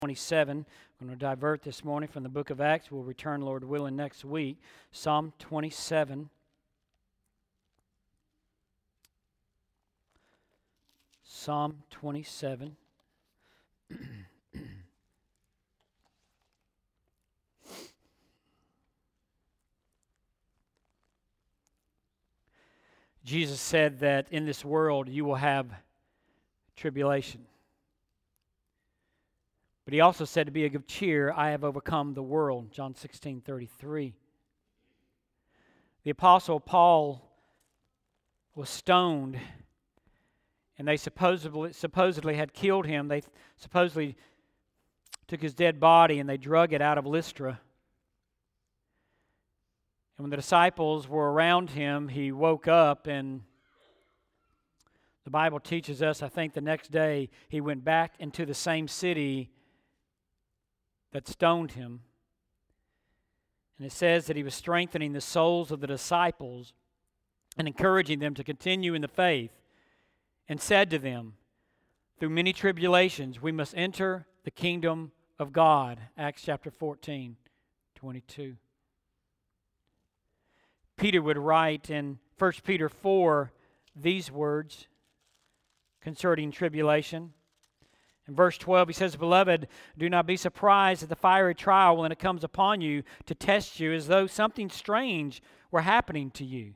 27. I'm going to divert this morning from the book of Acts. We'll return, Lord willing, next week. Psalm 27. Psalm 27. Jesus said that in this world you will have tribulation. But he also said to be of good cheer, I have overcome the world. John 16:33. The Apostle Paul was stoned, and they supposedly had killed him. They supposedly took his dead body and they drug it out of Lystra. And when the disciples were around him, he woke up, and the Bible teaches us, I think the next day, he went back into the same city that stoned him. And it says that he was strengthening the souls of the disciples and encouraging them to continue in the faith, and said to them, through many tribulations we must enter the kingdom of God. Acts chapter 14:22. Peter would write in 1 Peter 4 these words concerning tribulation. In verse 12 he says, Beloved, do not be surprised at the fiery trial when it comes upon you to test you as though something strange were happening to you.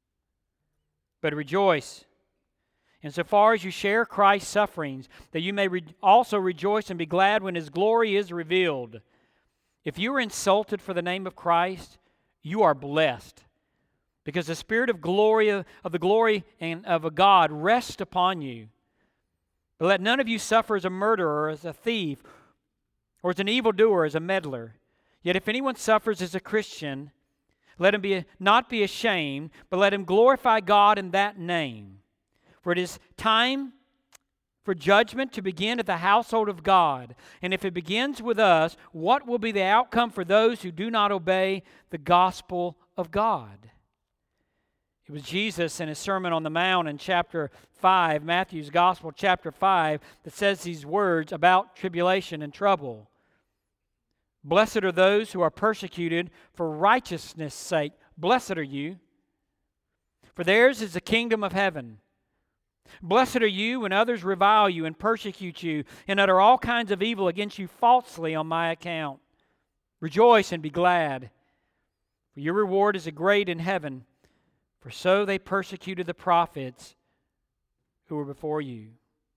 But rejoice insofar as you share Christ's sufferings, that you may also rejoice and be glad when His glory is revealed. If you are insulted for the name of Christ, you are blessed, because the Spirit of the glory and of a God rests upon you. But let none of you suffer as a murderer, as a thief, or as an evildoer, as a meddler. Yet if anyone suffers as a Christian, let him not be ashamed, but let him glorify God in that name. For it is time for judgment to begin at the household of God. And if it begins with us, what will be the outcome for those who do not obey the gospel of God? It was Jesus in His Sermon on the Mount in chapter 5, Matthew's Gospel, chapter 5, that says these words about tribulation and trouble. Blessed are those who are persecuted for righteousness' sake. Blessed are you, for theirs is the kingdom of heaven. Blessed are you when others revile you and persecute you and utter all kinds of evil against you falsely on my account. Rejoice and be glad, for your reward is great in heaven. For so they persecuted the prophets who were before you.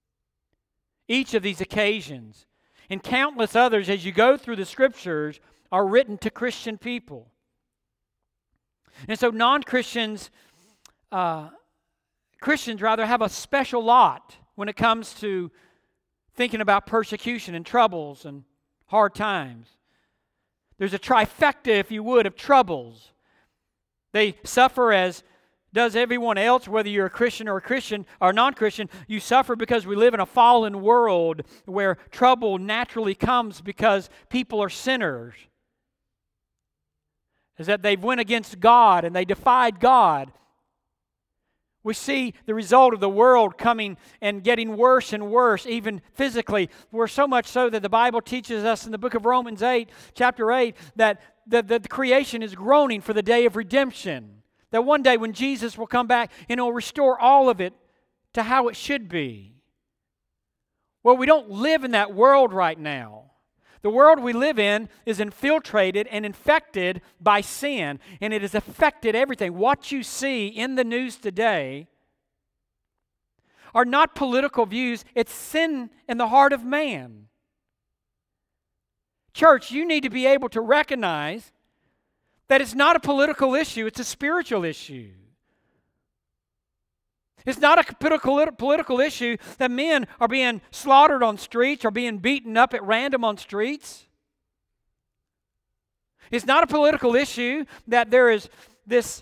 Each of these occasions, and countless others as you go through the Scriptures, are written to Christian people. And so non-Christians, Christians rather, have a special lot when it comes to thinking about persecution and troubles and hard times. There's a trifecta, if you would, of troubles. They suffer as does everyone else, whether you're a Christian or non-Christian. You suffer because we live in a fallen world where trouble naturally comes because people are sinners. Is that they've went against God and they defied God. We see the result of the world coming and getting worse and worse, even physically. We're so much so that the Bible teaches us in the book of Romans 8, chapter 8, that the creation is groaning for the day of redemption. That one day when Jesus will come back and He'll restore all of it to how it should be. Well, we don't live in that world right now. The world we live in is infiltrated and infected by sin, and it has affected everything. What you see in the news today are not political views, it's sin in the heart of man. Church, you need to be able to recognize that it's not a political issue, it's a spiritual issue. It's not a political issue that men are being slaughtered on streets or being beaten up at random on streets. It's not a political issue that there is this,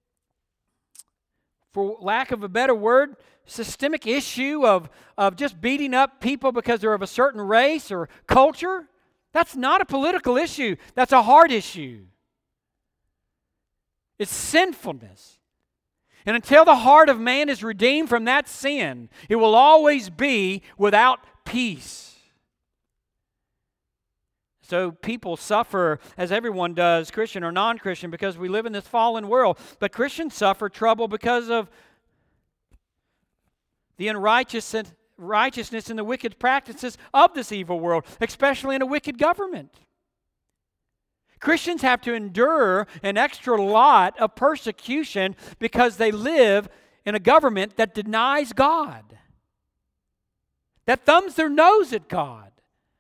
for lack of a better word, systemic issue of just beating up people because they're of a certain race or culture. That's not a political issue. That's a heart issue. It's sinfulness. And until the heart of man is redeemed from that sin, it will always be without peace. So people suffer, as everyone does, Christian or non-Christian, because we live in this fallen world. But Christians suffer trouble because of the unrighteousness and the wicked practices of this evil world, especially in a wicked government. Christians have to endure an extra lot of persecution because they live in a government that denies God, that thumbs their nose at God.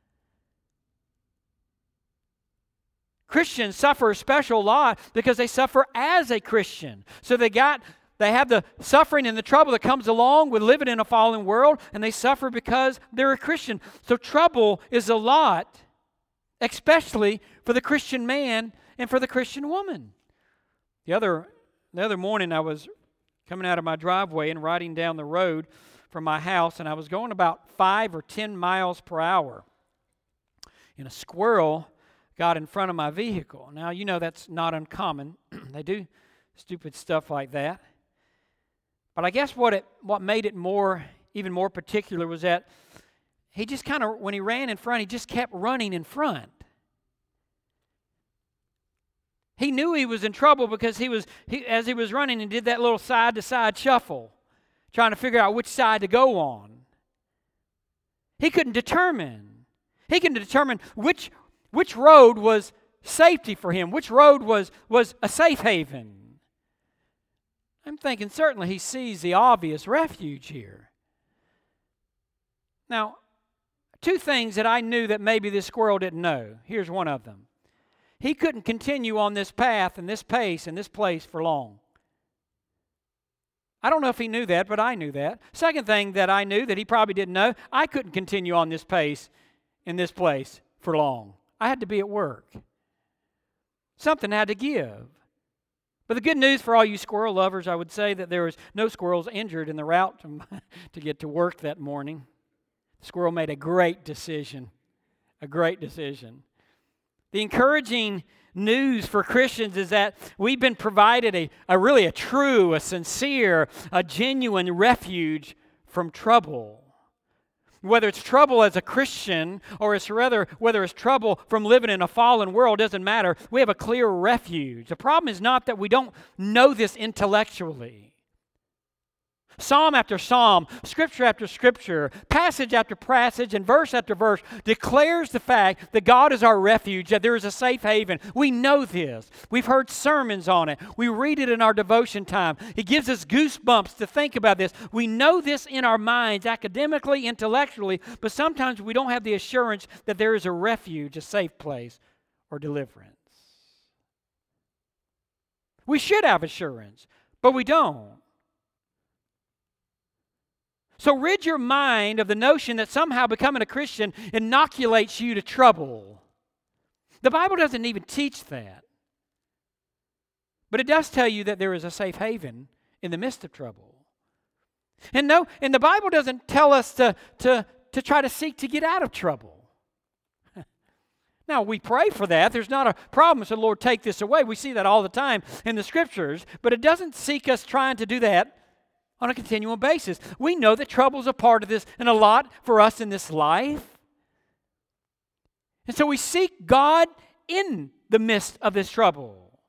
Christians suffer a special lot because they suffer as a Christian. So they have the suffering and the trouble that comes along with living in a fallen world, and they suffer because they're a Christian. So trouble is a lot, especially for the Christian man and for the Christian woman. The other morning I was coming out of my driveway and riding down the road from my house, and I was going about 5 or 10 miles per hour. And a squirrel got in front of my vehicle. Now, you know that's not uncommon. They do stupid stuff like that. But I guess what made it even more particular was that he just kind of, when he ran in front, he just kept running in front. He knew he was in trouble because as he was running, he did that little side-to-side shuffle, trying to figure out which side to go on. He couldn't determine. He can determine which road was safety for him, which road was a safe haven. I'm thinking certainly he sees the obvious refuge here. Now, two things that I knew that maybe this squirrel didn't know. Here's one of them. He couldn't continue on this path and this pace and this place for long. I don't know if he knew that, but I knew that. Second thing that I knew that he probably didn't know, I couldn't continue on this pace in this place for long. I had to be at work. Something had to give. But the good news for all you squirrel lovers, I would say that there was no squirrels injured in the route to get to work that morning. The squirrel made a great decision. A great decision. The encouraging news for Christians is that we've been provided a true, a sincere, a genuine refuge from trouble. Whether it's trouble as a Christian or whether it's trouble from living in a fallen world, doesn't matter. We have a clear refuge. The problem is not that we don't know this intellectually. Psalm after psalm, scripture after scripture, passage after passage, and verse after verse declares the fact that God is our refuge, that there is a safe haven. We know this. We've heard sermons on it. We read it in our devotion time. It gives us goosebumps to think about this. We know this in our minds, academically, intellectually, but sometimes we don't have the assurance that there is a refuge, a safe place, or deliverance. We should have assurance, but we don't. So rid your mind of the notion that somehow becoming a Christian inoculates you to trouble. The Bible doesn't even teach that. But it does tell you that there is a safe haven in the midst of trouble. And the Bible doesn't tell us to try to seek to get out of trouble. Now, we pray for that. There's not a problem, so Lord, take this away. We see that all the time in the Scriptures. But it doesn't seek us trying to do that on a continual basis. We know that trouble is a part of this and a lot for us in this life. And so we seek God in the midst of this trouble.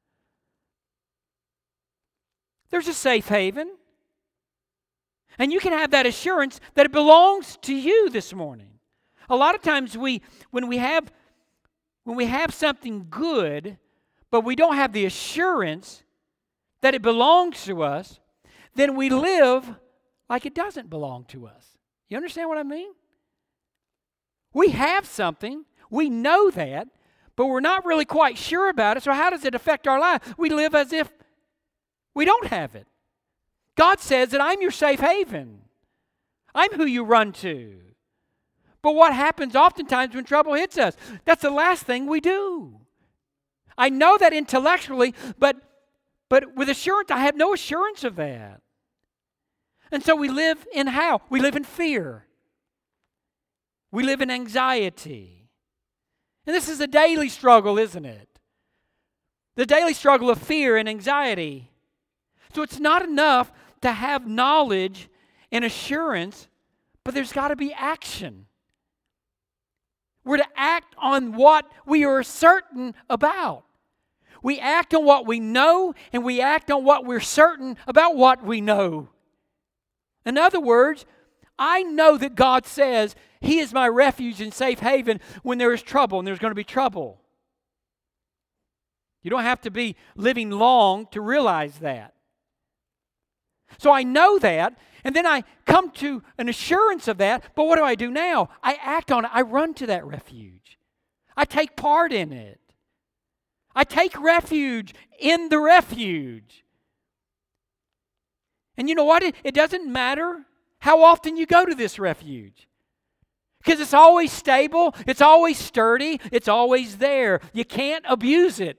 There's a safe haven. And you can have that assurance that it belongs to you this morning. A lot of times when we have something good, but we don't have the assurance that it belongs to us, then we live like it doesn't belong to us. You understand what I mean? We have something, we know that, but we're not really quite sure about it, so how does it affect our life? We live as if we don't have it. God says that I'm your safe haven. I'm who you run to. But what happens oftentimes when trouble hits us? That's the last thing we do. I know that intellectually, but with assurance, I have no assurance of that. And so we live in how? We live in fear. We live in anxiety. And this is a daily struggle, isn't it? The daily struggle of fear and anxiety. So it's not enough to have knowledge and assurance, but there's got to be action. We're to act on on what we are certain about. We act on what we know, and we act on what we're certain about what we know. In other words, I know that God says He is my refuge and safe haven when there is trouble, and there's going to be trouble. You don't have to be living long to realize that. So I know that, and then I come to an assurance of that, but what do I do now? I act on it. I run to that refuge. I take part in it. I take refuge in the refuge. And you know what? It doesn't matter how often you go to this refuge. Because it's always stable, it's always sturdy, it's always there. You can't abuse it.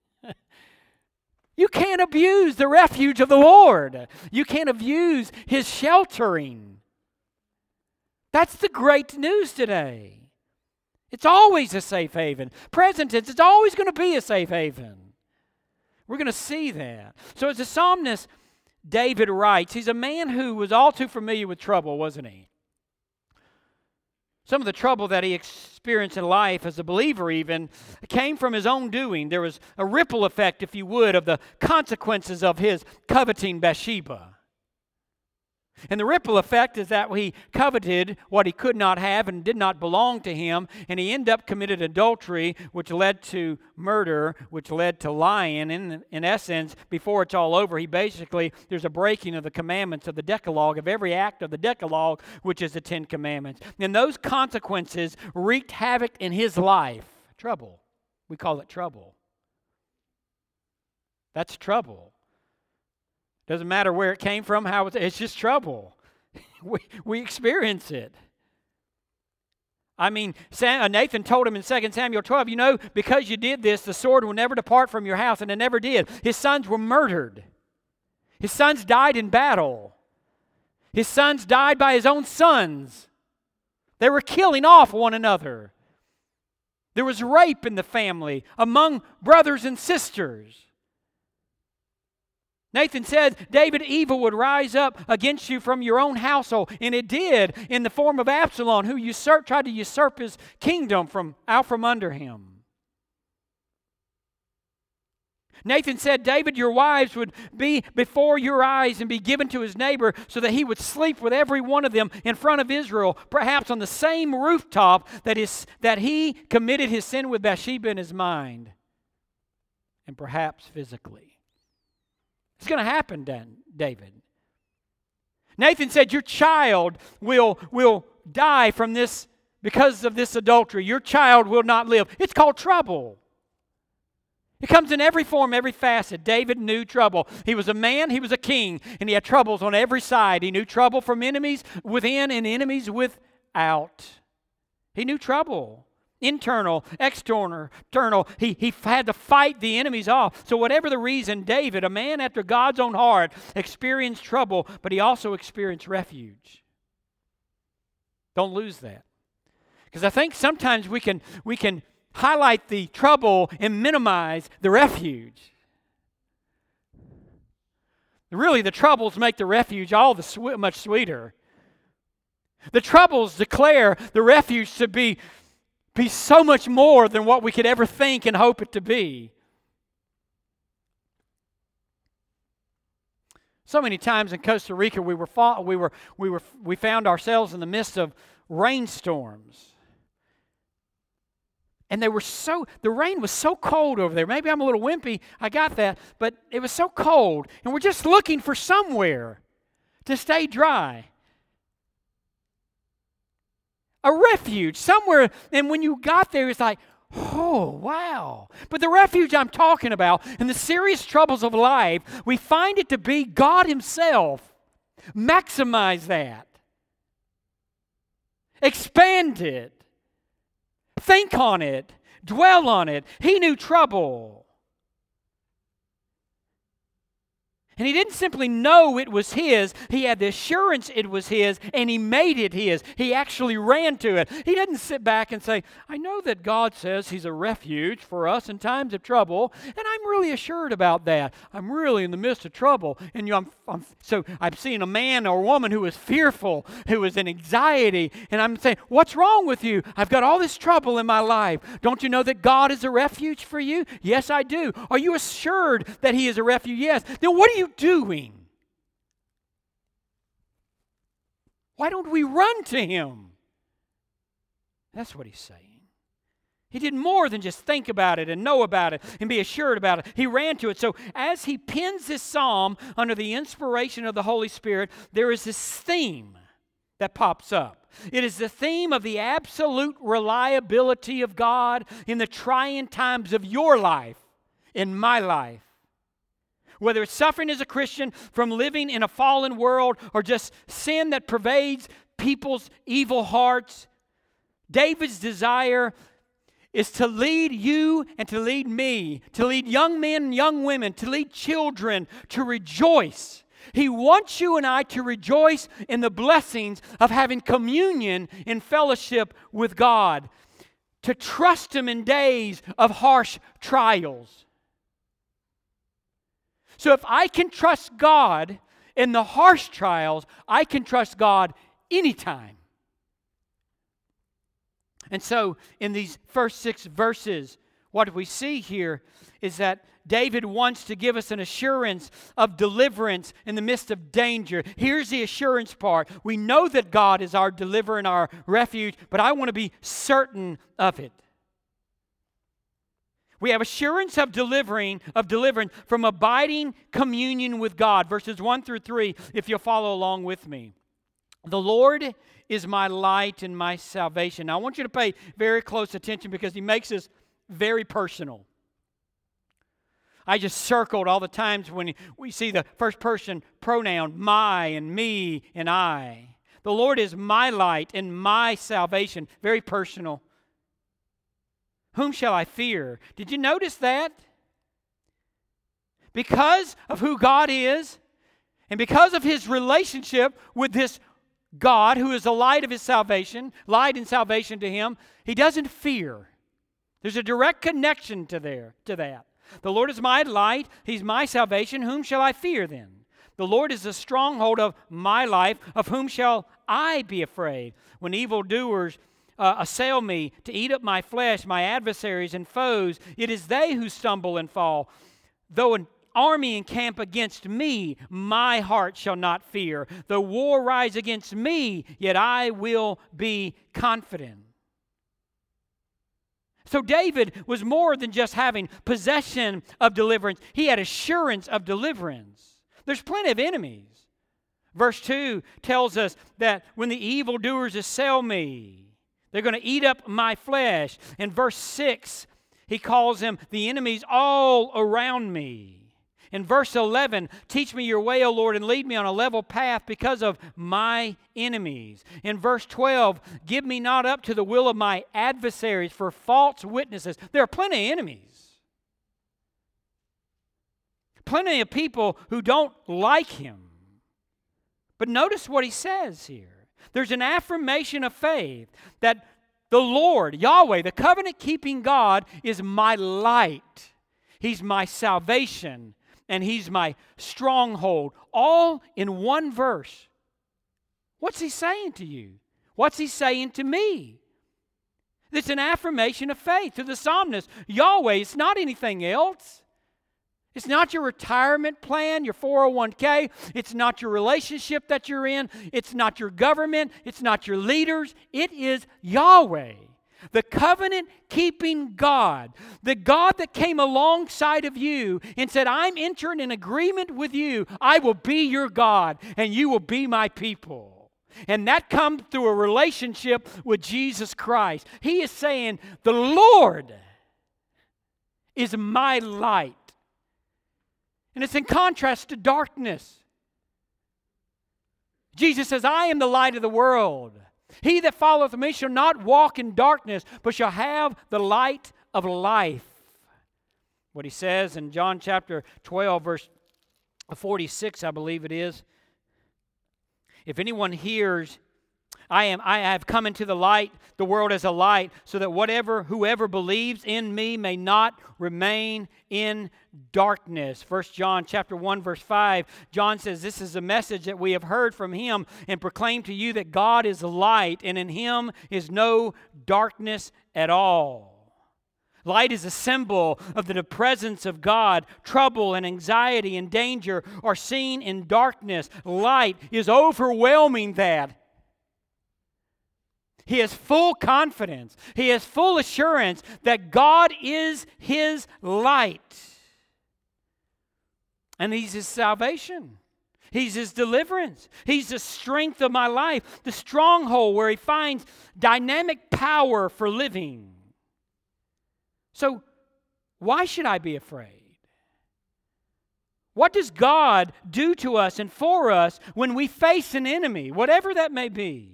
You can't abuse the refuge of the Lord. You can't abuse His sheltering. That's the great news today. It's always a safe haven. Present tense, it's always going to be a safe haven. We're going to see that. So as the psalmist David writes, he's a man who was all too familiar with trouble, wasn't he? Some of the trouble that he experienced in life as a believer even came from his own doing. There was a ripple effect, if you would, of the consequences of his coveting Bathsheba. And the ripple effect is that he coveted what he could not have and did not belong to him, and he ended up committed adultery, which led to murder, which led to lying. In essence, before it's all over, there's a breaking of the commandments of the Decalogue, of every act of the Decalogue, which is the 10 Commandments. And those consequences wreaked havoc in his life. Trouble. We call it trouble. That's trouble. Doesn't matter where it came from, it's just trouble. We experience it. I mean, Nathan told him in 2 Samuel 12, because you did this, the sword will never depart from your house, and it never did. His sons were murdered. His sons died in battle. His sons died by his own sons. They were killing off one another. There was rape in the family among brothers and sisters. Nathan said, David, evil would rise up against you from your own household. And it did in the form of Absalom, who tried to usurp his kingdom from under him. Nathan said, David, your wives would be before your eyes and be given to his neighbor so that he would sleep with every one of them in front of Israel, perhaps on the same rooftop that he committed his sin with Bathsheba in his mind, and perhaps physically. It's going to happen, David. Nathan said, your child will die from this because of this adultery. Your child will not live. It's called trouble. It comes in every form, every facet. David knew trouble. He was a man, he was a king, and he had troubles on every side. He knew trouble from enemies within and enemies without. He knew trouble. Internal, external. He had to fight the enemies off. So whatever the reason, David, a man after God's own heart, experienced trouble, but he also experienced refuge. Don't lose that. Because I think sometimes we can highlight the trouble and minimize the refuge. Really, the troubles make the refuge all much sweeter. The troubles declare the refuge to be so much more than what we could ever think and hope it to be. So many times in Costa Rica we found ourselves in the midst of rainstorms. And the rain was so cold over there. Maybe I'm a little wimpy, I got that, but it was so cold. And we're just looking for somewhere to stay dry. A refuge, somewhere, and when you got there, it's like, oh, wow. But the refuge I'm talking about, in the serious troubles of life, we find it to be God Himself. Maximize that. Expand it. Think on it. Dwell on it. He knew trouble. And he didn't simply know it was his. He had the assurance it was his, and he made it his. He actually ran to it. He didn't sit back and say, I know that God says he's a refuge for us in times of trouble, and I'm really assured about that. I'm really in the midst of trouble. And so I'm seeing a man or woman who was fearful, who was in anxiety, and I'm saying, what's wrong with you? I've got all this trouble in my life. Don't you know that God is a refuge for you? Yes, I do. Are you assured that he is a refuge? Yes. Then what are you doing? Why don't we run to him? That's what he's saying. He did more than just think about it and know about it and be assured about it. He ran to it. So as he pens this psalm under the inspiration of the Holy Spirit, there is this theme that pops up. It is the theme of the absolute reliability of God in the trying times of your life, in my life. Whether it's suffering as a Christian from living in a fallen world or just sin that pervades people's evil hearts, David's desire is to lead you and to lead me, to lead young men and young women, to lead children to rejoice. He wants you and I to rejoice in the blessings of having communion in fellowship with God, to trust Him in days of harsh trials. So if I can trust God in the harsh trials, I can trust God anytime. And so in these first 6 verses, what we see here is that David wants to give us an assurance of deliverance in the midst of danger. Here's the assurance part. We know that God is our deliverer and our refuge, but I want to be certain of it. We have assurance of deliverance from abiding communion with God. Verses 1 through 3, if you'll follow along with me. The Lord is my light and my salvation. Now, I want you to pay very close attention because he makes this very personal. I just circled all the times when we see the first person pronoun, my and me and I. The Lord is my light and my salvation. Very personal. Whom shall I fear? Did you notice that? Because of who God is, and because of his relationship with this God who is the light of his salvation, light and salvation to him, he doesn't fear. There's a direct connection to that. The Lord is my light, he's my salvation. Whom shall I fear then? The Lord is the stronghold of my life. Of whom shall I be afraid? When evildoers assail me to eat up my flesh, my adversaries and foes, it is they who stumble and fall. Though an army encamp against me, my heart shall not fear. Though war rise against me, yet I will be confident. So David was more than just having possession of deliverance. He had assurance of deliverance. There's plenty of enemies. Verse 2 tells us that when the evildoers assail me, they're going to eat up my flesh. In verse 6, he calls them the enemies all around me. In verse 11, teach me your way, O Lord, and lead me on a level path because of my enemies. In verse 12, give me not up to the will of my adversaries for false witnesses. There are plenty of enemies. Plenty of people who don't like him. But notice what he says here. There's an affirmation of faith that the Lord, Yahweh, the covenant-keeping God, is my light. He's my salvation, and he's my stronghold. All in one verse. What's he saying to you? What's he saying to me? It's an affirmation of faith to the psalmist. Yahweh, it's not anything else. It's not your retirement plan, your 401k. It's not your relationship that you're in. It's not your government. It's not your leaders. It is Yahweh, the covenant-keeping God, the God that came alongside of you and said, I'm entering an agreement with you. I will be your God, and you will be my people. And that comes through a relationship with Jesus Christ. He is saying, the Lord is my light. And it's in contrast to darkness. Jesus says, I am the light of the world. He that followeth me shall not walk in darkness, but shall have the light of life. What he says in John chapter 12, verse 46, I believe it is. If anyone hears, I have come into the light, the world as a light, so that whoever believes in me may not remain in darkness. 1 John chapter 1, verse 5, John says, this is a message that we have heard from him and proclaim to you that God is light, and in him is no darkness at all. Light is a symbol of the presence of God. Trouble and anxiety and danger are seen in darkness. Light is overwhelming that. He has full confidence. He has full assurance that God is his light. And he's his salvation. He's his deliverance. He's the strength of my life, the stronghold where he finds dynamic power for living. So, why should I be afraid? What does God do to us and for us when we face an enemy, whatever that may be?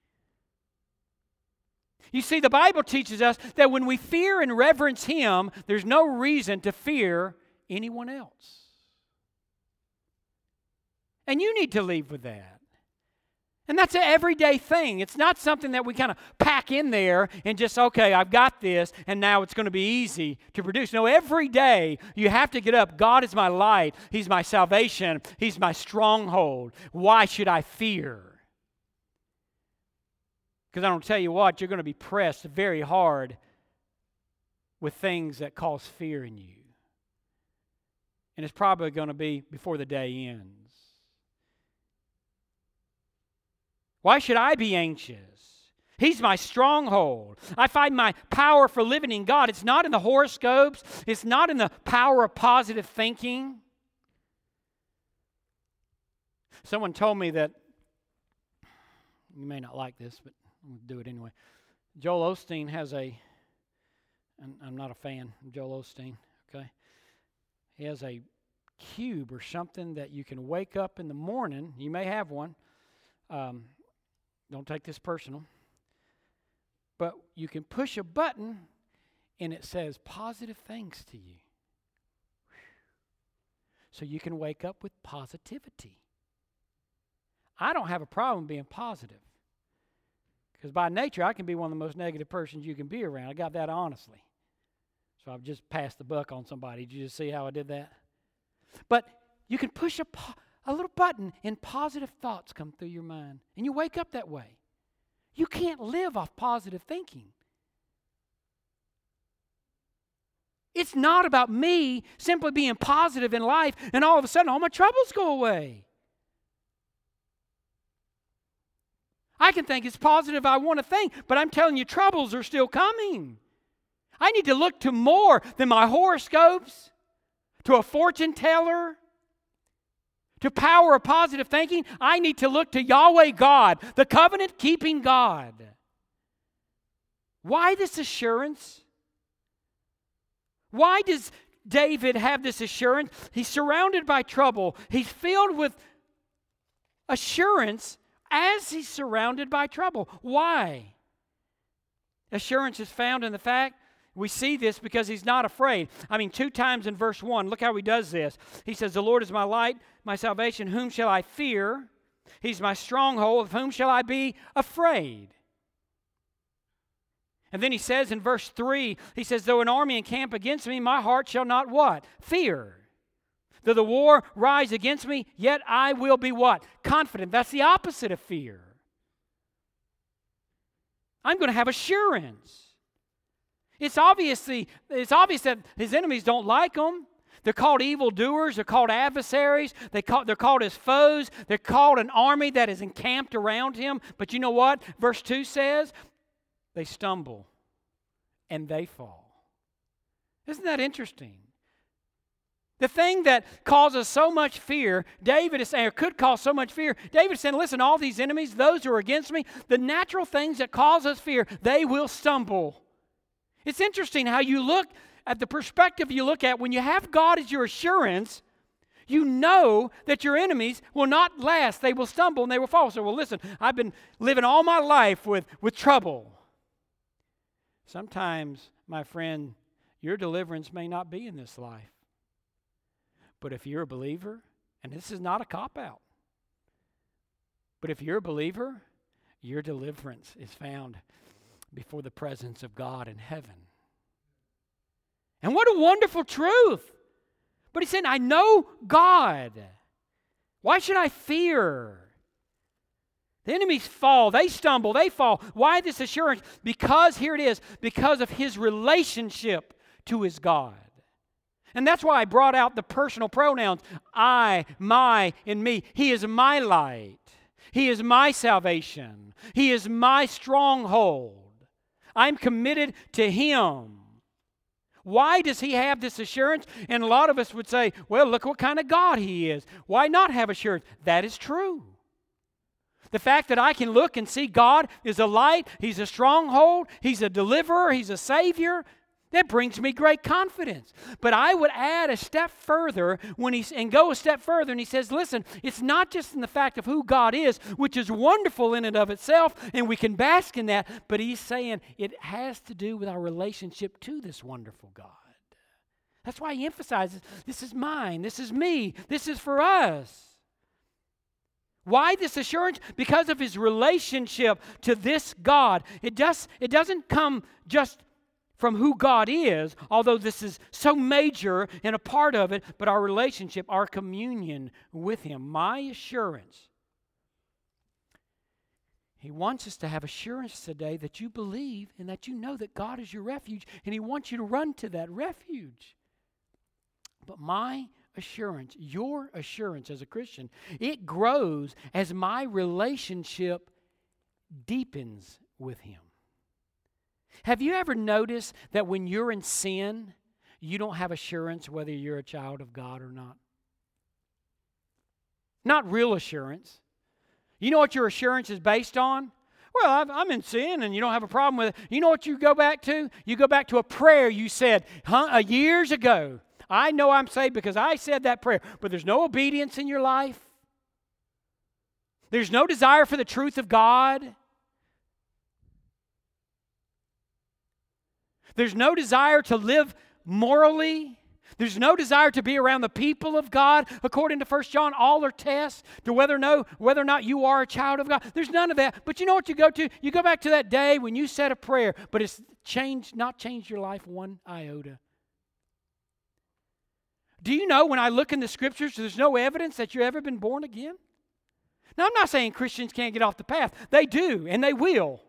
You see, the Bible teaches us that when we fear and reverence him, there's no reason to fear anyone else. And you need to leave with that. And that's an everyday thing. It's not something that we kind of pack in there and just, okay, I've got this, and now it's going to be easy to produce. No, every day you have to get up. God is my light. He's my salvation. He's my stronghold. Why should I fear? Because I don't tell you what, you're going to be pressed very hard with things that cause fear in you. And it's probably going to be before the day ends. Why should I be anxious? He's my stronghold. I find my power for living in God. It's not in the horoscopes. It's not in the power of positive thinking. Someone told me that, you may not like this, but I'm going to do it anyway. Joel Osteen has and I'm not a fan of Joel Osteen, okay? He has a cube or something that you can wake up in the morning. You may have one. Don't take this personal. But you can push a button and it says positive things to you. So you can wake up with positivity. I don't have a problem being positive. Because by nature, I can be one of the most negative persons you can be around. I got that honestly. So I've just passed the buck on somebody. Did you just see how I did that? But you can push a little button and positive thoughts come through your mind. And you wake up that way. You can't live off positive thinking. It's not about me simply being positive in life and all of a sudden all my troubles go away. I can think it's positive I want to think, but I'm telling you troubles are still coming. I need to look to more than my horoscopes, to a fortune teller, to power of positive thinking. I need to look to Yahweh God, the covenant-keeping God. Why this assurance? Why does David have this assurance? He's surrounded by trouble. He's filled with assurance as he's surrounded by trouble. Why? Assurance is found in the fact we see this because he's not afraid. I mean, 2 times in verse 1, look how he does this. He says, the Lord is my light, my salvation. Whom shall I fear? He's my stronghold. Of whom shall I be afraid? And then he says in verse 3, he says, though an army encamp against me, my heart shall not what? Fear. Though the war rise against me, yet I will be what? Confident. That's the opposite of fear. I'm going to have assurance. It's obvious that his enemies don't like him. They're called evildoers. They're called adversaries. They're called his foes. They're called an army that is encamped around him. But you know what? Verse 2 says, they stumble and they fall. Isn't that interesting? The thing that causes so much fear, David is saying, or could cause so much fear, David is saying, listen, all these enemies, those who are against me, the natural things that cause us fear, they will stumble. It's interesting how you look at the perspective you look at when you have God as your assurance, you know that your enemies will not last. They will stumble and they will fall. So, well, listen, I've been living all my life with trouble. Sometimes, my friend, your deliverance may not be in this life. But if you're a believer, And this is not a cop-out. But if you're a believer, your deliverance is found before the presence of God in heaven. And what a wonderful truth. But he said, I know God. Why should I fear? The enemies fall, they stumble, they fall. Why this assurance? Because, here it is, because of his relationship to his God. And that's why I brought out the personal pronouns, I, my, and me. He is my light. He is my salvation. He is my stronghold. I'm committed to him. Why does he have this assurance? And a lot of us would say, well, look what kind of God he is. Why not have assurance? That is true. The fact that I can look and see God is a light, he's a stronghold, he's a deliverer, he's a savior, that brings me great confidence. But I would add a step further and go a step further, and he says, listen, it's not just in the fact of who God is, which is wonderful in and of itself, and we can bask in that, but he's saying it has to do with our relationship to this wonderful God. That's why he emphasizes, this is mine, this is me, this is for us. Why this assurance? Because of his relationship to this God. It doesn't come just from who God is, although this is so major and a part of it, but our relationship, our communion with him. My assurance. He wants us to have assurance today that you believe and that you know that God is your refuge, and he wants you to run to that refuge. But my assurance, your assurance as a Christian, it grows as my relationship deepens with him. Have you ever noticed that when you're in sin, you don't have assurance whether you're a child of God or not? Not real assurance. You know what your assurance is based on? Well, I'm in sin and you don't have a problem with it. You know what you go back to? You go back to a prayer you said years ago. I know I'm saved because I said that prayer, but there's no obedience in your life. There's no desire for the truth of God. There's no desire to live morally. There's no desire to be around the people of God. According to 1 John, all are tests to whether or not you are a child of God. There's none of that. But you know what you go to? You go back to that day when you said a prayer, but it's not changed your life one iota. Do you know when I look in the Scriptures, there's no evidence that you've ever been born again? Now, I'm not saying Christians can't get off the path. They do, and they will.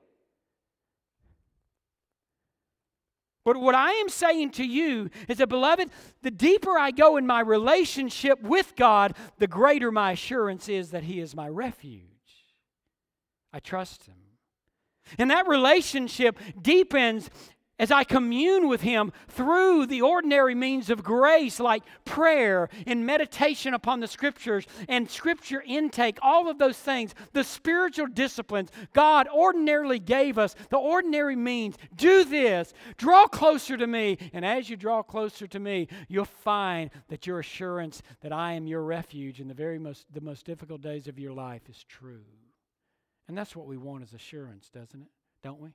But what I am saying to you is that, beloved, the deeper I go in my relationship with God, the greater my assurance is that he is my refuge. I trust him. And that relationship deepens as I commune with him through the ordinary means of grace like prayer and meditation upon the Scriptures and Scripture intake, all of those things, the spiritual disciplines God ordinarily gave us, the ordinary means. Do this, draw closer to me, and as you draw closer to me, you'll find that your assurance that I am your refuge in the most difficult days of your life is true. And that's what we want as assurance, doesn't it? Don't we?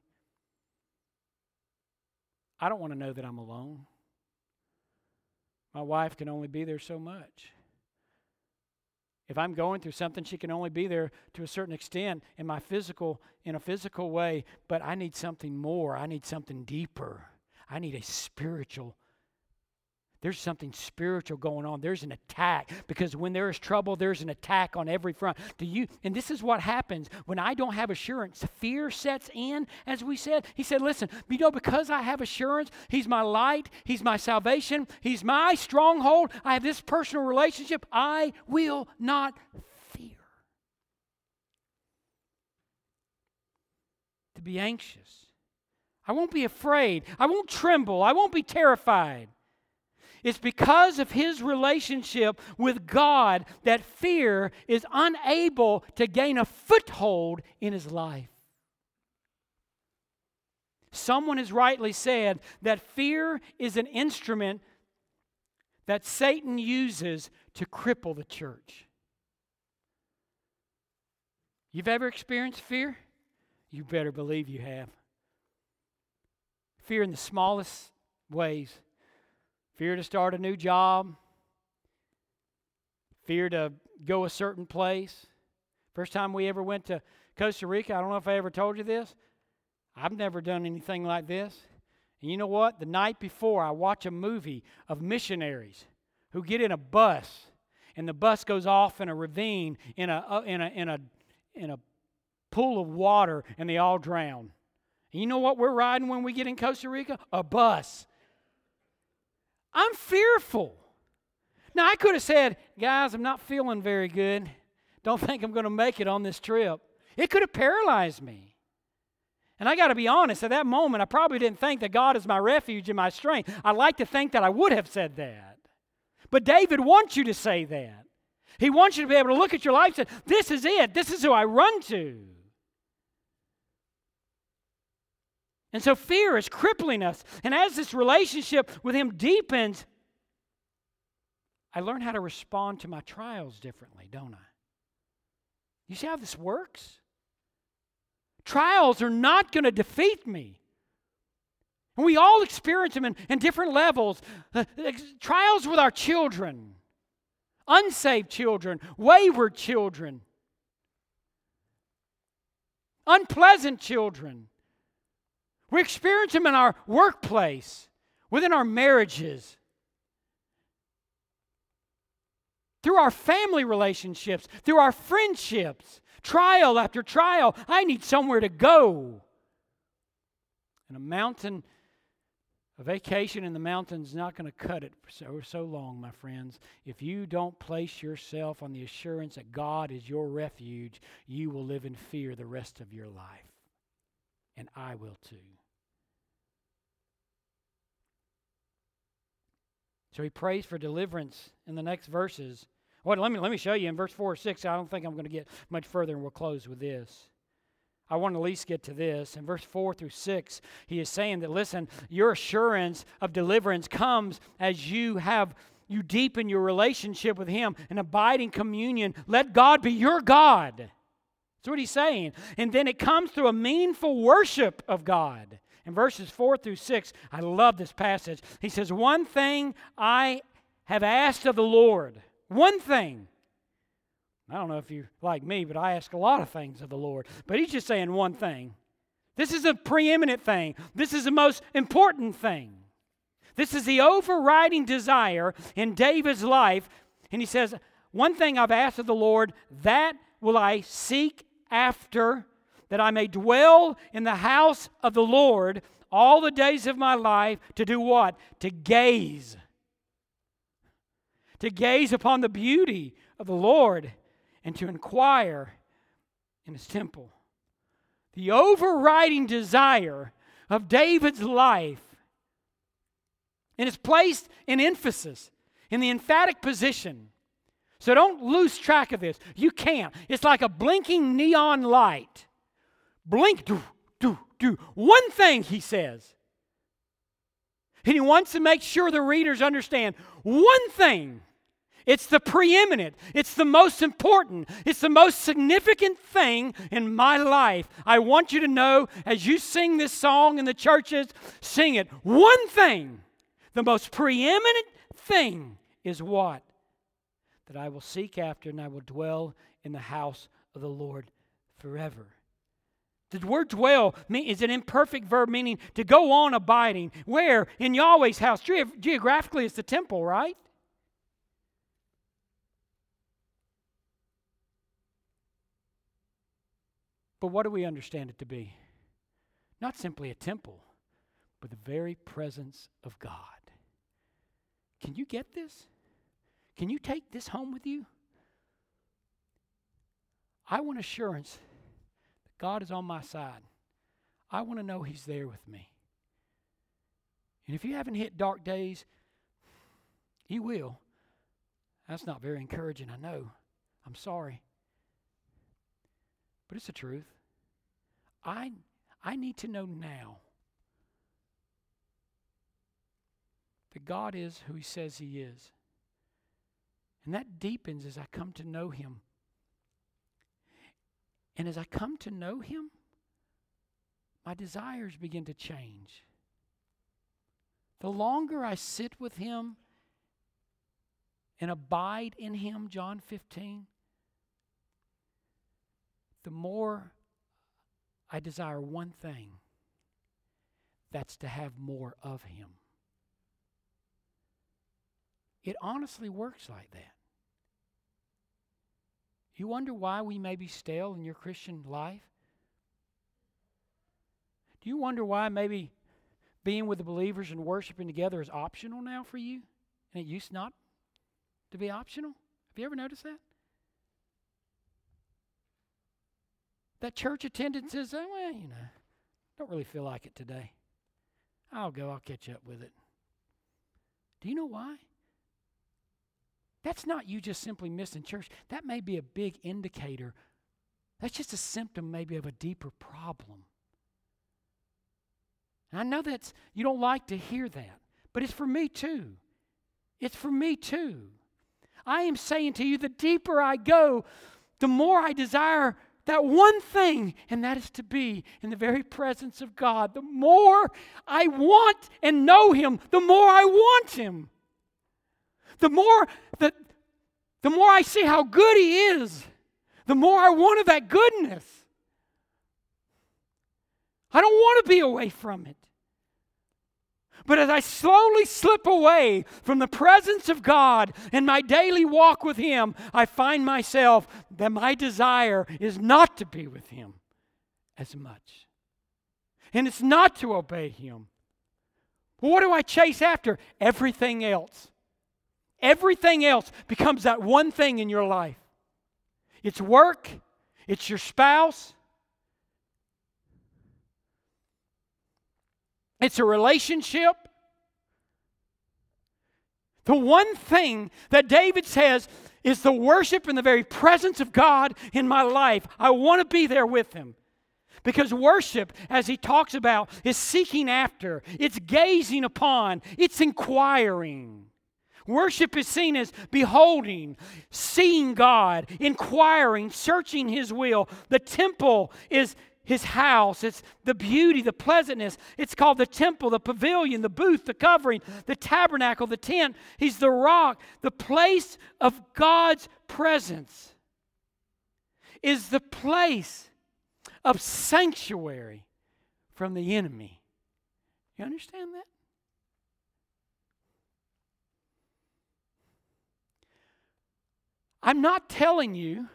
I don't want to know that I'm alone. My wife can only be there so much. If I'm going through something, she can only be there to a certain extent in a physical way, but I need something more. I need something deeper. I need a spiritual. There's something spiritual going on. There's an attack, because when there is trouble, there's an attack on every front. And this is what happens when I don't have assurance. Fear sets in, as we said. He said, listen, because I have assurance, he's my light, he's my salvation, he's my stronghold, I have this personal relationship, I will not fear. To be anxious. I won't be afraid. I won't tremble. I won't be terrified. It's because of his relationship with God that fear is unable to gain a foothold in his life. Someone has rightly said that fear is an instrument that Satan uses to cripple the church. You've ever experienced fear? You better believe you have. Fear in the smallest ways. Fear to start a new job. fear to go a certain place. First time we ever went to Costa Rica, I don't know if I ever told you this. I've never done anything like this. And you know what? The night before, I watch a movie of missionaries who get in a bus, and the bus goes off in a ravine in a pool of water, and they all drown. And you know what we're riding when we get in Costa Rica? A bus. I'm fearful. Now, I could have said, guys, I'm not feeling very good. Don't think I'm going to make it on this trip. It could have paralyzed me. And I got to be honest, at that moment, I probably didn't think that God is my refuge and my strength. I like to think that I would have said that. But David wants you to say that. He wants you to be able to look at your life and say, this is it. This is who I run to. And so fear is crippling us. And as this relationship with Him deepens, I learn how to respond to my trials differently, don't I? You see how this works? Trials are not going to defeat me. And we all experience them in different levels. Trials with our children, unsaved children, wayward children, unpleasant children. We experience them in our workplace, within our marriages, through our family relationships, through our friendships. Trial after trial, I need somewhere to go. And a vacation in the mountains is not going to cut it for so long, my friends. If you don't place yourself on the assurance that God is your refuge, you will live in fear the rest of your life. And I will too. So he prays for deliverance in the next verses. Well, let me show you in verse 4 or 6. I don't think I'm going to get much further, and we'll close with this. I want to at least get to this. In verse 4 through 6, he is saying that, listen, your assurance of deliverance comes as you deepen your relationship with Him, an abiding communion. Let God be your God. That's what he's saying. And then it comes through a meaningful worship of God. In verses 4 through 6, I love this passage. He says, one thing I have asked of the Lord. One thing. I don't know if you're like me, but I ask a lot of things of the Lord. But he's just saying one thing. This is a preeminent thing. This is the most important thing. This is the overriding desire in David's life. And he says, one thing I've asked of the Lord, that will I seek after, that I may dwell in the house of the Lord all the days of my life. To do what? To gaze. To gaze upon the beauty of the Lord and to inquire in His temple. The overriding desire of David's life, and it's placed in emphasis, in the emphatic position. So don't lose track of this. You can't. It's like a blinking neon light. Blink, do, do, do. One thing, he says. And he wants to make sure the readers understand one thing. It's the preeminent. It's the most important. It's the most significant thing in my life. I want you to know as you sing this song in the churches, sing it. One thing, the most preeminent thing is what? That I will seek after and I will dwell in the house of the Lord forever. The word dwell is an imperfect verb meaning to go on abiding. Where? In Yahweh's house. Geographically, it's the temple, right? But what do we understand it to be? Not simply a temple, but the very presence of God. Can you get this? Can you take this home with you? I want assurance that God is on my side. I want to know He's there with me. And if you haven't hit dark days, you will. That's not very encouraging, I know. I'm sorry. But it's the truth. I need to know now that God is who He says He is. And that deepens as I come to know Him. And as I come to know Him, my desires begin to change. The longer I sit with Him and abide in Him, John 15, the more I desire one thing, that's to have more of Him. It honestly works like that. You wonder why we may be stale in your Christian life? Do you wonder why maybe being with the believers and worshiping together is optional now for you? And it used not to be optional? Have you ever noticed that? That church attendance is, well, don't really feel like it today. I'll catch up with it. Do you know why? That's not you just simply missing church. That may be a big indicator. That's just a symptom maybe of a deeper problem. And I know that you don't like to hear that, but it's for me too. It's for me too. I am saying to you, the deeper I go, the more I desire that one thing, and that is to be in the very presence of God. The more I want and know Him, the more I want Him. The more I see how good He is, the more I want of that goodness. I don't want to be away from it. But as I slowly slip away from the presence of God in my daily walk with Him, I find myself that my desire is not to be with Him as much. And it's not to obey Him. Well, what do I chase after? Everything else. Everything else becomes that one thing in your life. It's work. It's your spouse. It's a relationship. The one thing that David says is the worship in the very presence of God in my life. I want to be there with Him. Because worship, as he talks about, is seeking after. It's gazing upon. It's inquiring. Worship is seen as beholding, seeing God, inquiring, searching His will. The temple is His house. It's the beauty, the pleasantness. It's called the temple, the pavilion, the booth, the covering, the tabernacle, the tent. He's the rock. The place of God's presence is the place of sanctuary from the enemy. You understand that? I'm not telling you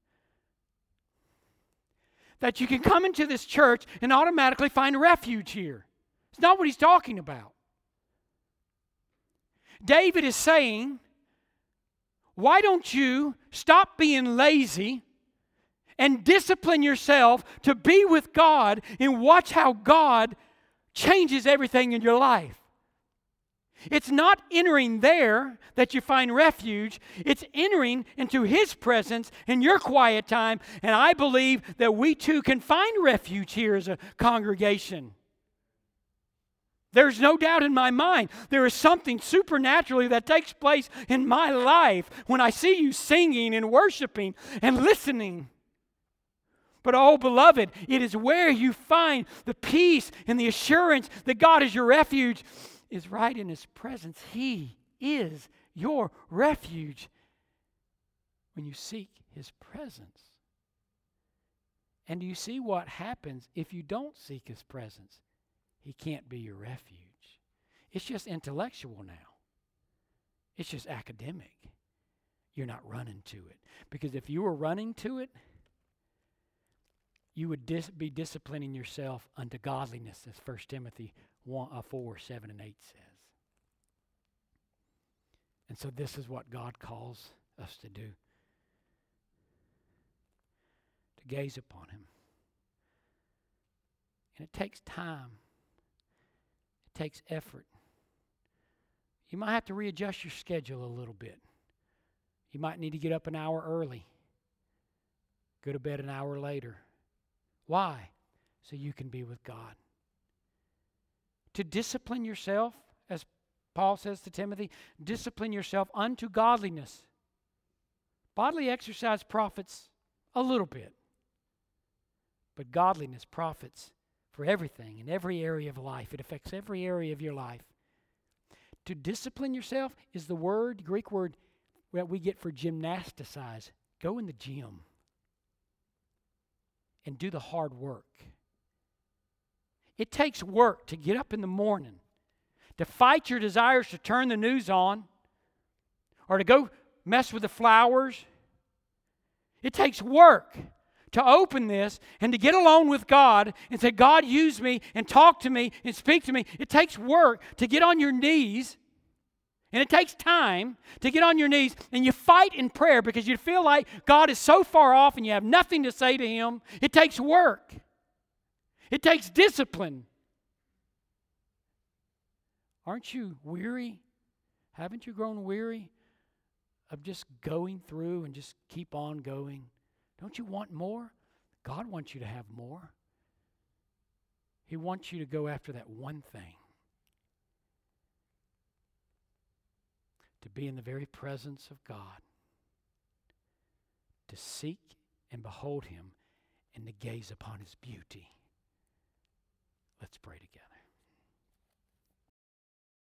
that you can come into this church and automatically find refuge here. It's not what he's talking about. David is saying, why don't you stop being lazy and discipline yourself to be with God and watch how God changes everything in your life? It's not entering there that you find refuge. It's entering into His presence in your quiet time. And I believe that we too can find refuge here as a congregation. There's no doubt in my mind there is something supernaturally that takes place in my life when I see you singing and worshiping and listening. But oh, beloved, it is where you find the peace and the assurance that God is your refuge, is right in His presence. He is your refuge when you seek His presence. And do you see what happens if you don't seek His presence? He can't be your refuge. It's just intellectual now. It's just academic. You're not running to it. Because if you were running to it, you would be disciplining yourself unto godliness, as 1 Timothy 4, 7, and 8 says. And so this is what God calls us to do. To gaze upon Him. And it takes time. It takes effort. You might have to readjust your schedule a little bit. You might need to get up an hour early. Go to bed an hour later. Why? So you can be with God. To discipline yourself, as Paul says to Timothy, discipline yourself unto godliness. Bodily exercise profits a little bit. But godliness profits for everything in every area of life. It affects every area of your life. To discipline yourself is the Greek word that we get for gymnasticize. Go in the gym and do the hard work. It takes work to get up in the morning, to fight your desires to turn the news on, or to go mess with the flowers. It takes work to open this and to get alone with God and say, God, use me and talk to me and speak to me. It takes work to get on your knees, and it takes time to get on your knees, and you fight in prayer because you feel like God is so far off and you have nothing to say to Him. It takes work. It takes discipline. Aren't you weary? Haven't you grown weary of just going through and just keep on going? Don't you want more? God wants you to have more. He wants you to go after that one thing. To be in the very presence of God. To seek and behold Him and to gaze upon His beauty. Let's pray together.